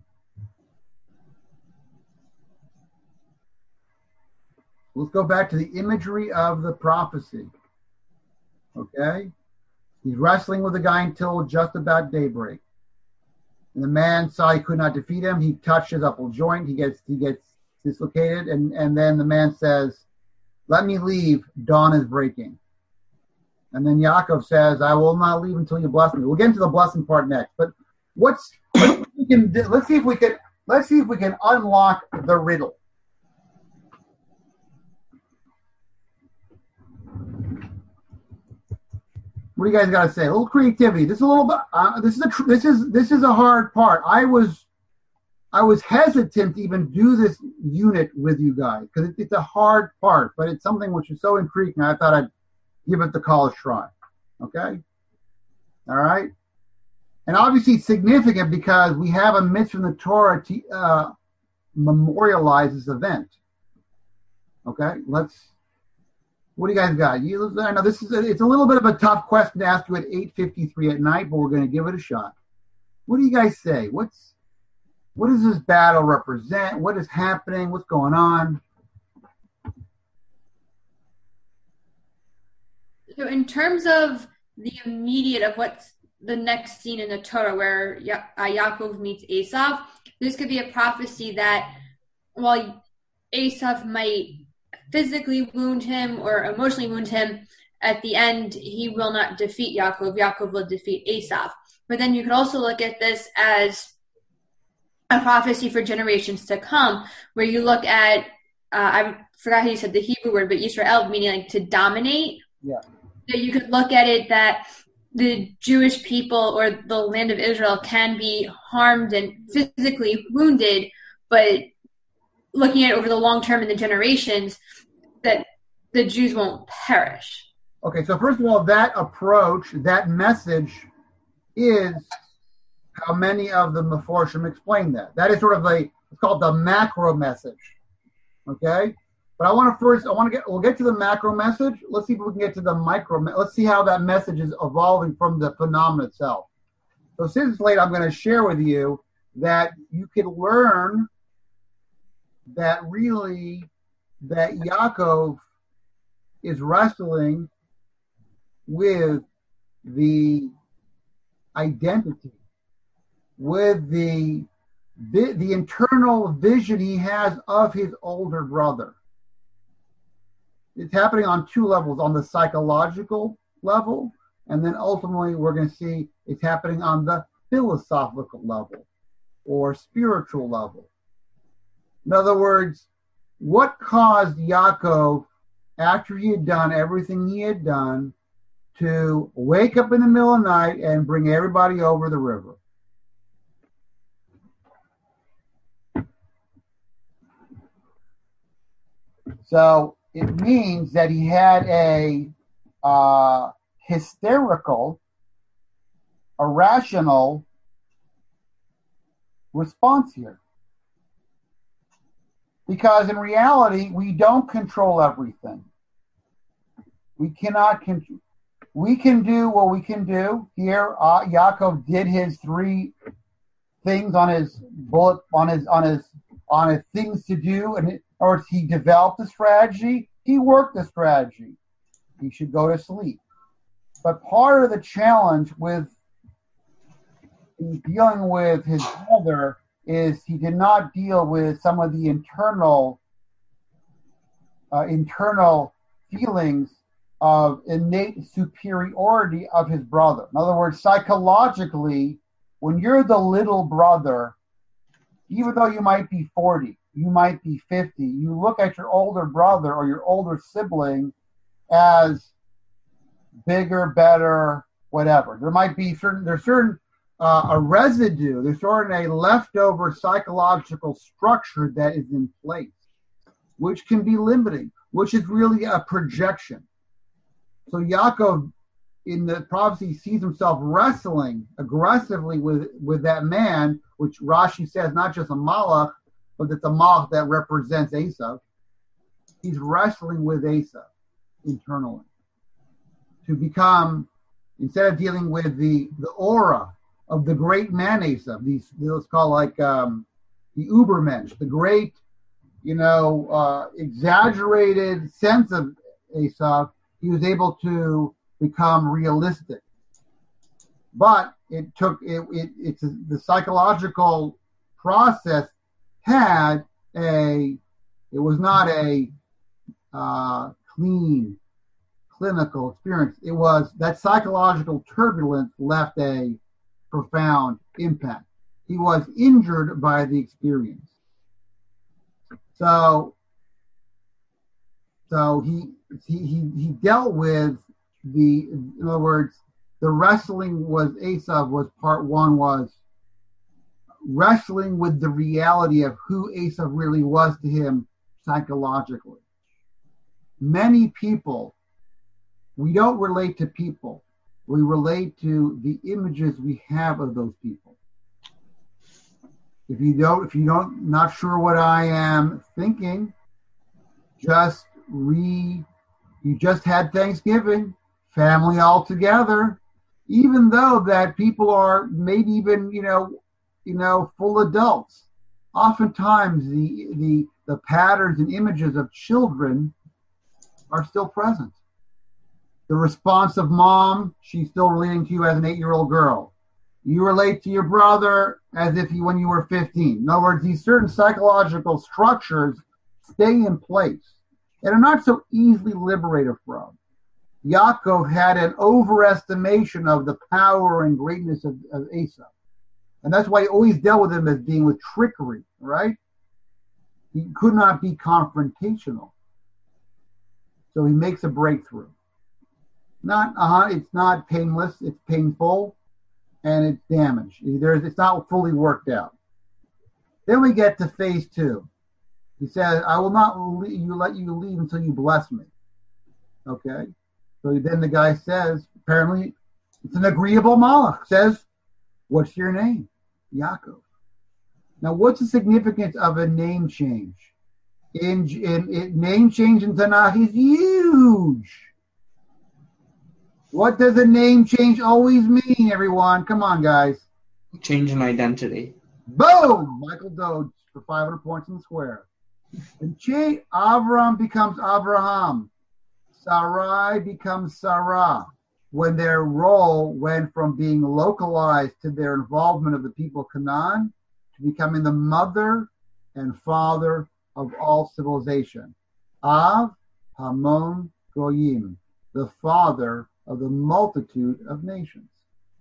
S1: Let's go back to the imagery of the prophecy. Okay? He's wrestling with the guy until just about daybreak. And the man saw he could not defeat him. He touched his upper joint. He gets dislocated. And then the man says, let me leave. Dawn is breaking. And then Yaakov says, I will not leave until you bless me. We'll get into the blessing part next. But let's see if we can unlock the riddle. What do you guys got to say? A little creativity. This is a little bit. This is a hard part. I was hesitant to even do this unit with you guys because it's a hard part, but it's something which is so intriguing. I thought I'd give it the college try. Okay. All right. And obviously it's significant because we have a mitzvah in the Torah to memorialize this event. Okay. What do you guys got? I know it's a little bit of a tough question to ask you at 8:53 at night, but we're going to give it a shot. What do you guys say? What does this battle represent? What is happening? What's going on?
S5: So in terms of the immediate of what's the next scene in the Torah where Yaakov meets Esav, this could be a prophecy that while Esav might physically wound him or emotionally wound him, at the end he will not defeat Yaakov. Yaakov will defeat Esav. But then you could also look at this as a prophecy for generations to come, where you look at, I forgot how you said the Hebrew word, but Yisrael, meaning like to dominate.
S1: Yeah.
S5: So you could look at it that the Jewish people or the land of Israel can be harmed and physically wounded, but looking at it over the long term in the generations, that the Jews won't perish.
S1: Okay, so first of all, that approach, that message is how many of the Meforshim explain that. That is sort of it's called the macro message. Okay? But we'll get to the macro message. Let's see if we can get to the micro. Let's see how that message is evolving from the phenomenon itself. So since it's late, I'm going to share with you that you can learn that Yaakov is wrestling with the identity, with the the internal vision he has of his older brother. It's happening on two levels, on the psychological level, and then ultimately we're going to see it's happening on the philosophical level or spiritual level. In other words, what caused Yaakov, after he had done everything he had done, to wake up in the middle of the night and bring everybody over the river? So it means that he had a hysterical, irrational response here. Because in reality, we don't control everything. We cannot control. We can do what we can do. Here, Yaakov did his three things on his bullet, on his things to do, and or he developed a strategy. He worked the strategy. He should go to sleep. But part of the challenge with dealing with his brother is he did not deal with some of the internal feelings of innate superiority of his brother. In other words, psychologically, when you're the little brother, even though you might be 40, you might be 50, you look at your older brother or your older sibling as bigger, better, whatever. There might be certain a residue, there's sort of a leftover psychological structure that is in place, which can be limiting, which is really a projection. So Yaakov, in the prophecy, sees himself wrestling aggressively with that man, which Rashi says not just a malach, but it's a malach that represents Esav. He's wrestling with Esav internally to become, instead of dealing with the aura of the great man Esav, let's call like the Ubermensch, the great, exaggerated sense of Esav, he was able to become realistic. But it took it's the psychological process it was not a clean clinical experience. It was that psychological turbulence left a profound impact. He was injured by the experience. So he dealt with in other words, the wrestling was Esav was part one, was wrestling with the reality of who Esav really was to him psychologically. Many people, we don't relate to people. We relate to the images we have of those people. If you don't, not sure what I am thinking, you just had Thanksgiving, family all together, even though that people are maybe even, full adults. Oftentimes the patterns and images of children are still present. The response of mom, she's still relating to you as an 8-year-old girl. You relate to your brother as if when you were 15. In other words, these certain psychological structures stay in place and are not so easily liberated from. Yaakov had an overestimation of the power and greatness of Esav. And that's why he always dealt with him as being with trickery, right? He could not be confrontational. So he makes a breakthrough. It's not painless, it's painful, and it's damaged. It's not fully worked out. Then we get to phase 2. He says, I will not let you leave until you bless me. Okay? So then the guy says, apparently, it's an agreeable malach. Says, what's your name? Yaakov. Now, what's the significance of a name change? Name change in Tanakh is huge. What does a name change always mean, everyone? Come on, guys.
S7: Change in identity.
S1: Boom! Michael Dodge for 500 points in the square. And Avram becomes Abraham. Sarai becomes Sarah. When their role went from being localized to their involvement of the people of Canaan to becoming the mother and father of all civilization. Av Hamon Goyim, the father of the multitude of nations.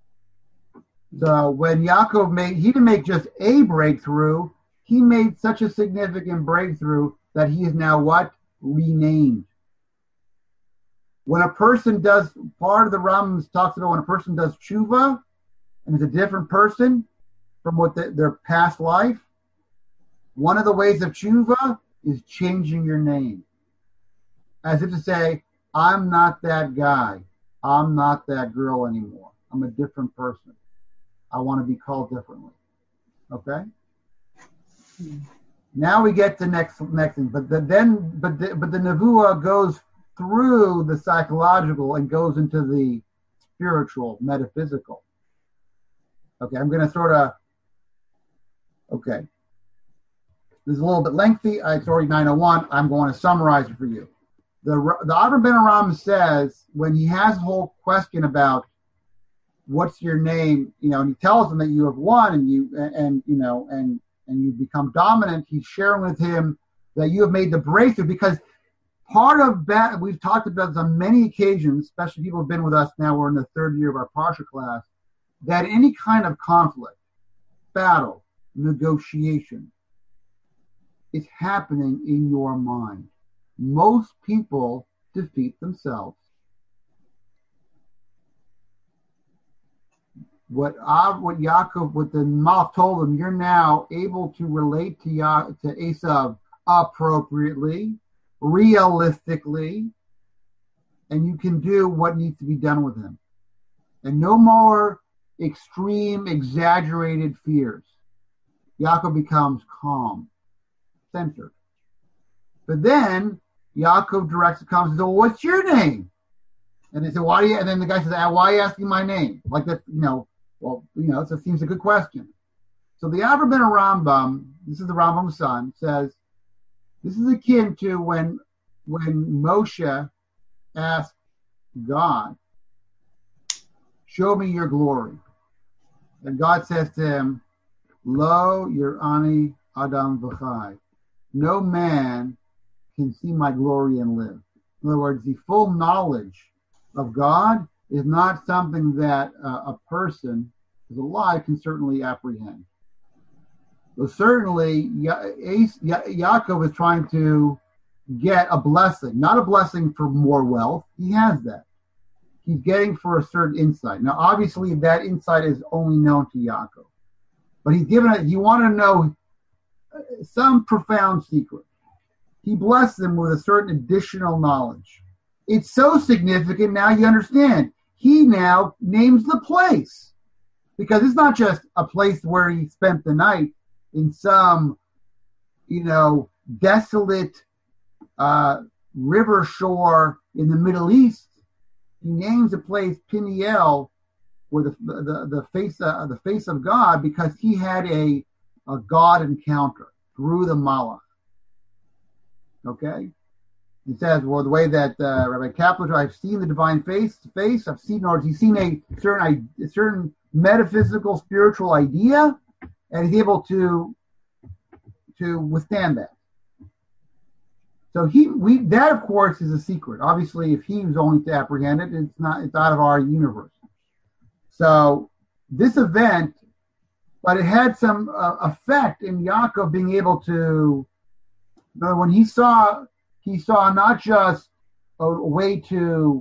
S1: So when Yaakov he didn't make just a breakthrough, he made such a significant breakthrough that he is now what? Renamed. When a person does, part of the Rambam talks about when a person does tshuva and is a different person from what their past life, one of the ways of tshuva is changing your name. As if to say, I'm not that guy. I'm not that girl anymore. I'm a different person. I want to be called differently. Okay? Now we get to next thing. But the Nevuah goes through the psychological and goes into the spiritual, metaphysical. Okay, I'm going to this is a little bit lengthy. It's already 9:01. I'm going to summarize it for you. The Avraham ben Aram says, when he has a whole question about what's your name, and he tells him that you have won and you become dominant, he's sharing with him that you have made the breakthrough, because part of that, we've talked about this on many occasions, especially people who have been with us now, we're in the third year of our Parsha class, that any kind of conflict, battle, negotiation is happening in your mind. Most people defeat themselves. What the Malach told him, you're now able to relate to Esav appropriately, realistically, and you can do what needs to be done with him. And no more extreme, exaggerated fears. Yaakov becomes calm, centered. But then Yaakov directs the conversation, well, what's your name? And they say, why do you? And then the guy says, why are you asking my name? Like that, it seems a good question. So the Avraham ben Rambam, this is the Rambam's son, says, this is akin to when Moshe asked God, show me your glory. And God says to him, Lo Yerani Adam V'chai. No man can see my glory and live. In other words, the full knowledge of God is not something that a person who's alive can certainly apprehend. So certainly, Yaakov is trying to get a blessing, not a blessing for more wealth. He has that. He's getting for a certain insight. Now, obviously, that insight is only known to Yaakov. But he's given it, you want to know some profound secret. He blessed them with a certain additional knowledge. It's so significant, now you understand. He now names the place. Because it's not just a place where he spent the night in some, desolate river shore in the Middle East. He names the place Peniel, where the face of God, because he had a God encounter through the Malach. Okay? He says, well, the way that Rabbi Kaplan, I've seen the divine face to face. He's seen a certain metaphysical, spiritual idea, and he's able to withstand that. So that of course is a secret. Obviously, if he was only to apprehend it, it's out of our universe. So this event, but it had some effect in Yaakov being able to, when he saw not just a way to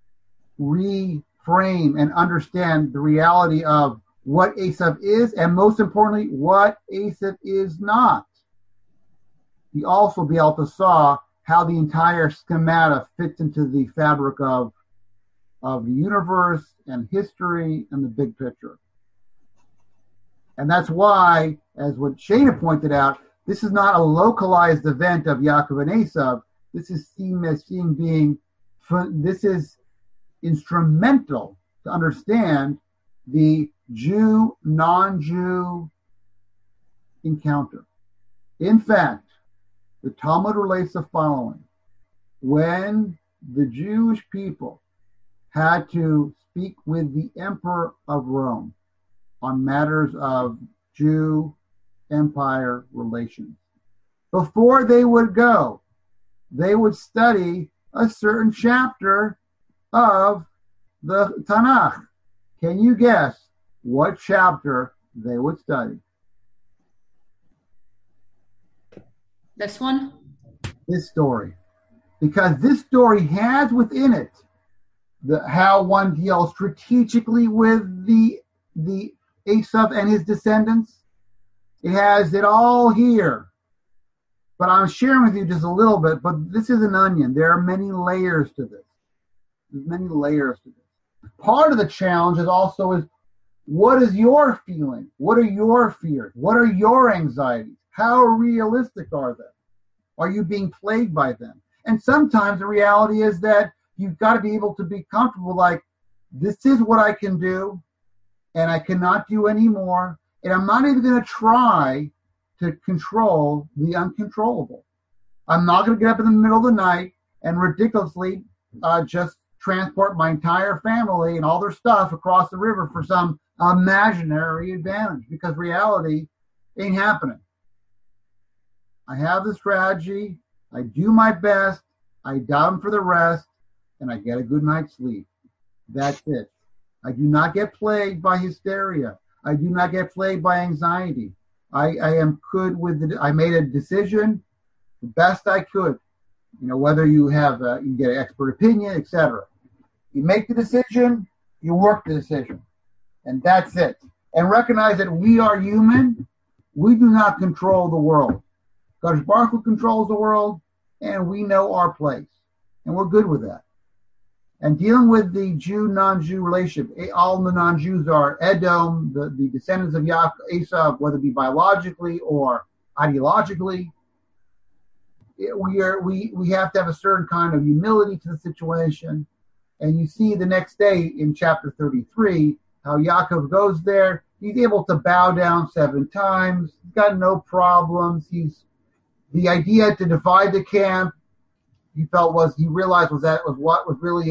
S1: reframe and understand the reality of what Esav is, and most importantly, what Esav is not. He also be able to saw how the entire schemata fits into the fabric of the universe and history and the big picture. And that's why, as what Shana pointed out, this is not a localized event of Yaakov and Esav. This is this is instrumental to understand the Jew, non-Jew encounter. In fact, the Talmud relates the following. When the Jewish people had to speak with the emperor of Rome on matters of Jew empire relations. Before they would go, they would study a certain chapter of the Tanakh. Can you guess what chapter they would study?
S5: This one?
S1: This story. Because this story has within it how one deals strategically with the Esav and his descendants. It has it all here. But I'm sharing with you just a little bit, but this is an onion. There are many layers to this. There's many layers to this. Part of the challenge is what is your feeling? What are your fears? What are your anxieties? How realistic are they? Are you being plagued by them? And sometimes the reality is that you've got to be able to be comfortable, like, this is what I can do, and I cannot do any more, and I'm not even going to try to control the uncontrollable. I'm not going to get up in the middle of the night and ridiculously just transport my entire family and all their stuff across the river for some imaginary advantage, because reality ain't happening. I have the strategy, I do my best, I down for the rest, and I get a good night's sleep. That's it. I do not get plagued by hysteria. I do not get plagued by anxiety. I am good with I made a decision the best I could. Whether you have you get an expert opinion, etc. You make the decision, you work the decision, and that's it. And recognize that we are human. We do not control the world. Kadosh Baruch Hu controls the world, and we know our place, and we're good with that. And dealing with the Jew-non-Jew relationship, all the non-Jews are Edom, the descendants of Esav, whether it be biologically or ideologically. We have to have a certain kind of humility to the situation. And you see the next day in chapter 33 how Yaakov goes there. He's able to bow down 7 times. He's got no problems. The idea to divide the camp, he realized what was really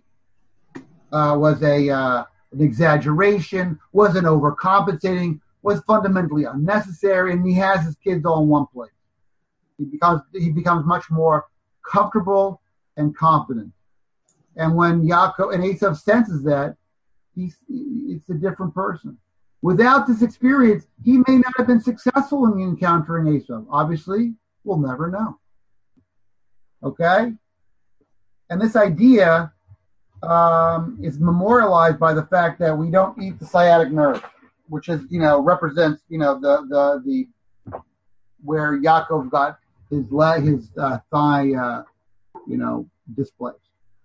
S1: an exaggeration, wasn't overcompensating, was fundamentally unnecessary, and he has his kids all in one place. He becomes much more comfortable and confident. And when Yaakov and Esav senses that, it's a different person. Without this experience, he may not have been successful in encountering Esav. Obviously, we'll never know. Okay? And this idea is memorialized by the fact that we don't eat the sciatic nerve, which is, represents, the where Yaakov got his thigh, displaced.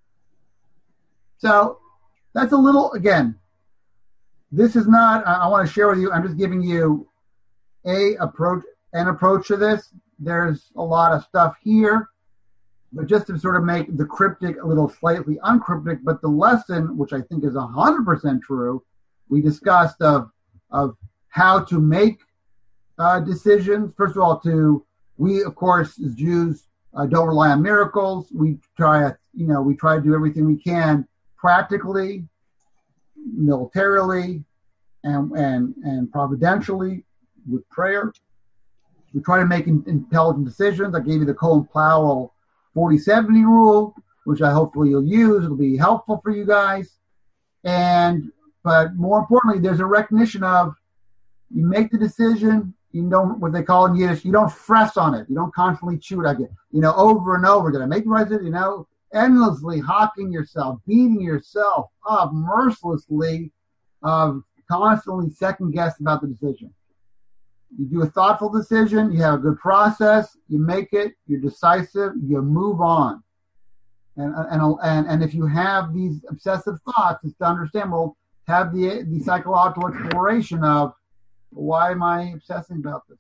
S1: So that's a little, again, this is not, I want to share with you, I'm just giving you an approach to this. There's a lot of stuff here, but just to sort of make the cryptic a little slightly uncryptic, but the lesson, which I think is 100% true, we discussed of how to make decisions. First of all, we, of course, as Jews, don't rely on miracles. We try to do everything we can practically, militarily, and providentially with prayer. We try to make intelligent decisions. I gave you the Cohen-Powell 40-70 rule, which hopefully you'll use. It'll be helpful for you guys. But more importantly, there's a recognition of you make the decision. You don't, what they call in Yiddish, you don't fress on it. You don't constantly chew it again. Over and over. Did I make the right decision? Endlessly hocking yourself, beating yourself up mercilessly, constantly second guess about the decision. You do a thoughtful decision, you have a good process, you make it, you're decisive, you move on. And if you have these obsessive thoughts, it's to understand, have the psychological exploration of, why am I obsessing about this?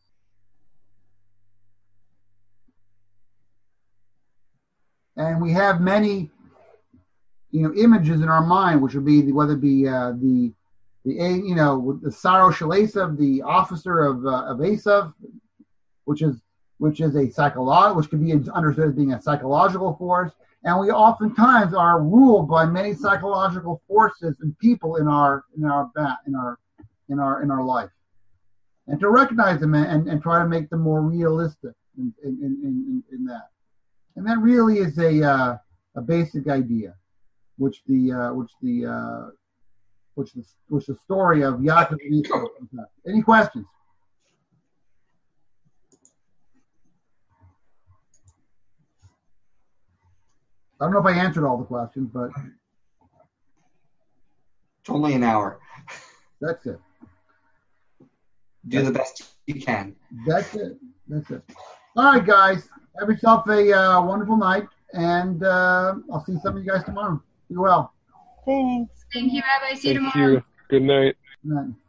S1: And we have many, images in our mind, which would be whether it be the Saro Shel Esav, the officer of Esav, which is which could be understood as being a psychological force, and we oftentimes are ruled by many psychological forces and people in our life. and to recognize them and try to make them more realistic in that. And that really is a basic idea, which the story of Yakov and Esau. Any questions? I don't know if I answered all the questions, but
S7: It's only an hour.
S1: that's it.
S7: Do the best you can.
S1: That's it. All right, guys. Have yourself a wonderful night, and I'll see some of you guys tomorrow. Be well.
S2: Thanks.
S5: Thank you, Rabbi. See you
S8: Thank
S5: tomorrow.
S8: you. Good night.
S1: Good night.